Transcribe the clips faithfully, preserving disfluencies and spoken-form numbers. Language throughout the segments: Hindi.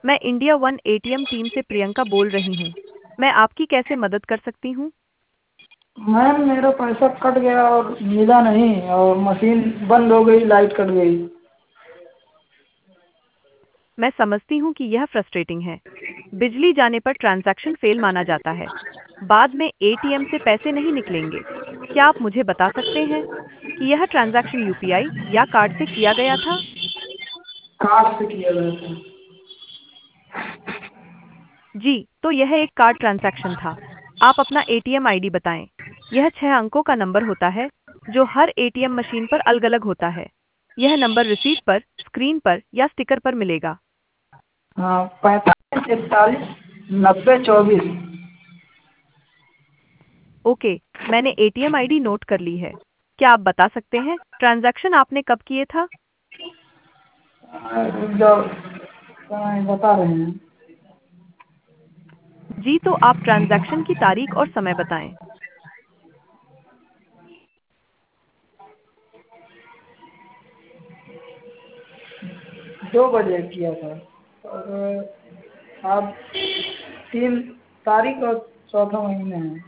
मैं इंडिया वन एटीएम टीम से प्रियंका बोल रही हूँ। मैं आपकी कैसे मदद कर सकती हूँ? मैम मेरा पैसा कट गया और मिला नहीं और मशीन बंद हो गई, लाइट कट गई। मैं समझती हूँ कि यह फ्रस्ट्रेटिंग है। बिजली जाने पर ट्रांजैक्शन फेल माना जाता है। बाद में एटीएम से पैसे नहीं निकलेंगे। क्या आप मुझे बता सकते हैं कि यह ट्रांजैक्शन यूपीआई या कार्ड से किया गया था? कार्ड से किया गया था। जी, तो यह एक कार्ड ट्रांजैक्शन था। आप अपना एटीएम आईडी बताएं। यह छह अंकों का नंबर होता है, जो हर एटीएम मशीन पर अलग-अलग होता है। यह नंबर रिसीट पर, स्क्रीन पर या स्टिकर पर मिलेगा। हाँ, पैंतालीस इकतालीस नब्बे चौबीस। ओके, मैंने एटीएम आईडी नोट कर ली है। क्या आप बता सकते हैं ट्रांजैक्शन आपने कब किए था? जो बता रहे हैं। जी, तो आप ट्रांजैक्शन की तारीख और समय बताएं। दो बजे किया था और आप तीन तारीख और चौथा महीने है।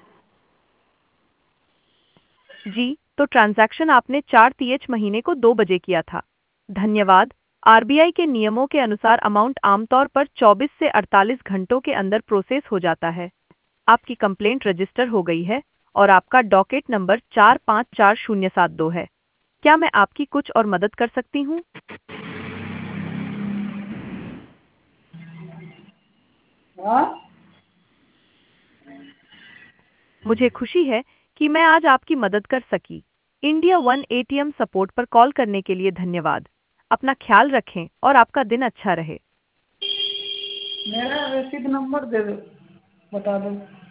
जी, तो ट्रांजैक्शन आपने चार तीच महीने को दो बजे किया था। धन्यवाद। आरबीआई के नियमों के अनुसार अमाउंट आमतौर पर चौबीस से अड़तालीस घंटों के अंदर प्रोसेस हो जाता है। आपकी कंप्लेंट रजिस्टर हो गई है और आपका डॉकेट नंबर चार पाँच चार शून्य सात दो है। क्या मैं आपकी कुछ और मदद कर सकती हूँ? हाँ। मुझे खुशी है कि मैं आज आपकी मदद कर सकी। इंडिया वन एटीएम सपोर्ट पर कॉल करने के लिए धन्यवाद। अपना ख्याल रखें और आपका दिन अच्छा रहे। मेरा रसीद नंबर दे दो, बता दो।